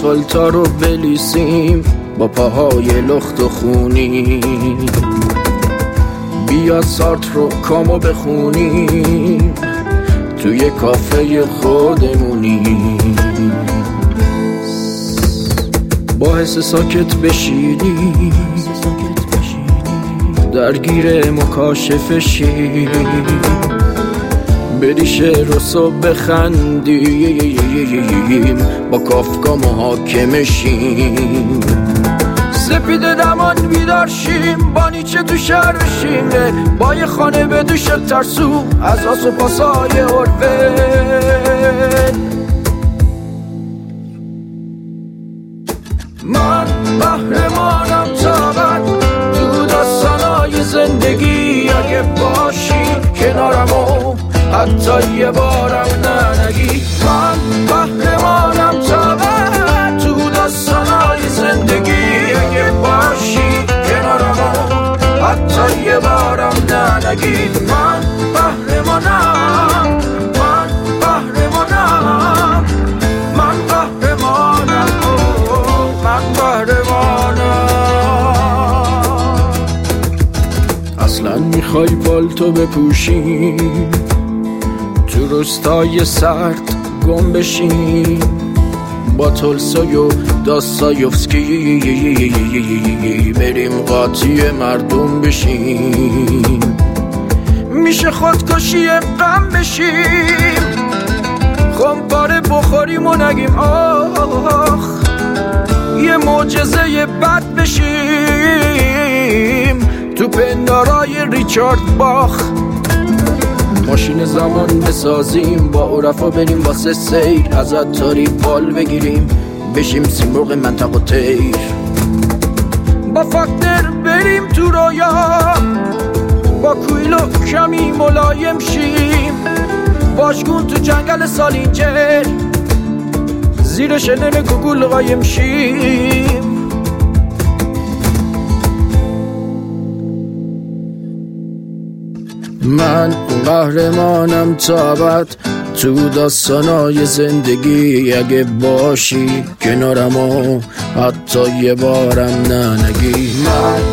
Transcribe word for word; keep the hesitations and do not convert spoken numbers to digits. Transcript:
آسفالتا رو بلیسیم با پاهای لخت و خونی، بیا سارت رو کامو بخونیم توی کافه خودمونی، با حس ساکت بشینی درگیر مکاشفه شی، بری شعر و صبح بخندیم با کافکا محاکمه شیم، سپید دمان بیدار شیم با نیچه تو شهر بشیم، با یه خانه به دوش ترسو از آس و پاسای عرفه. من قهرمانم تابت تو داستانای زندگی، اگه باشی کنارمو حتی یه بارم ننگی. من قهرمانم تابت تو داستانای زندگی، اگه باشی کنارمو حتی یه بارم ننگی. من قهرمانم، من قهرمانم، من قهرمانم، من قهرمانم. اصلا میخوای پالتو بپوشی تو روستای سرد گم بشیم، با تولستوی و داستایوفسکی بریم قاطی مردم بشیم، میشه خودکشی غم بشیم، خمپاره بخوریم و نگیم آخ، یه معجزه بد بشیم تو پندارای ریچارد باخ، ماشین زمان بسازیم با عرفا بریم واسه سیر، از عطاری پال بگیریم بشیم سیمرغ منطقه و تیر، با فاکتر بریم تو رویا با کویلو کمی ملایم شیم، باشگون تو جنگل سالینجر زیر شنن گوگل قایم شیم. من قهرمانم تابت تو داستانای زندگی، اگه باشی کنارمو حتی یه بارم ننگی. من